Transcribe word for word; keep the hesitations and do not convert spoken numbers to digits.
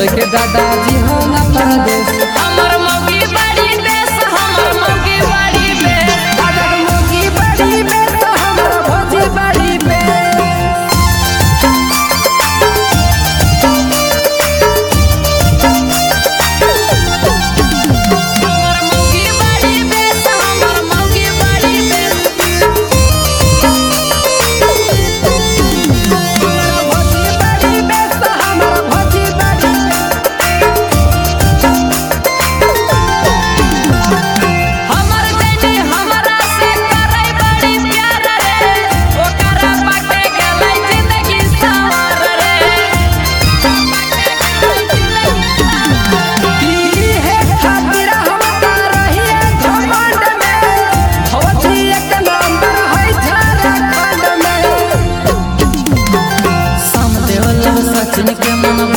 के दादाजी हो ना परदेश। हमर मौगी बड़ी बेस, हमर मौगी बड़ी बेस, अगर मौगी बड़ी बेस तो हमर भौजी बड़ी बेस। हमर मौगी बड़ी बेस, हमर मौगी बड़ी बेस, हमर जैनी हमरा से करे बड़ी प्यार रे, ओकरा बाटे गेलै जिंदगी सवार रे। ई है खातिर हम रहिए घमंड में, भौजी एक नंबर है झारखंड में। समदेव लव सचिन के मन